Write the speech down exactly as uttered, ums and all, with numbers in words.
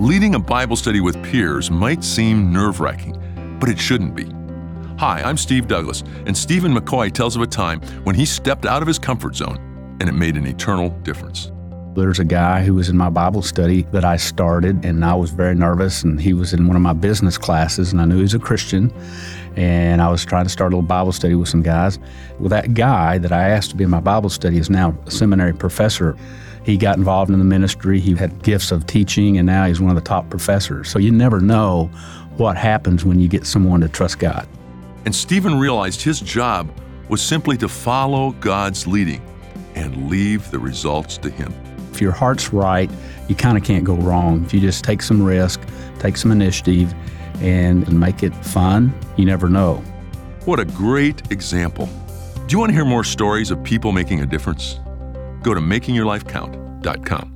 Leading a Bible study with peers might seem nerve-wracking, but it shouldn't be. Hi, I'm Steve Douglas, and Stephen McCoy tells of a time when he stepped out of his comfort zone, and it made an eternal difference. There's a guy who was in my Bible study that I started, and I was very nervous, and he was in one of my business classes, and I knew he was a Christian, and I was trying to start a little Bible study with some guys. Well, that guy that I asked to be in my Bible study is now a seminary professor. He got involved in the ministry. He had gifts of teaching, and now he's one of the top professors. So you never know what happens when you get someone to trust God. And Stephen realized his job was simply to follow God's leading and leave the results to him. If your heart's right, you kind of can't go wrong. If you just take some risk, take some initiative, and make it fun, you never know. What a great example. Do you want to hear more stories of people making a difference? Go to making your life count dot com.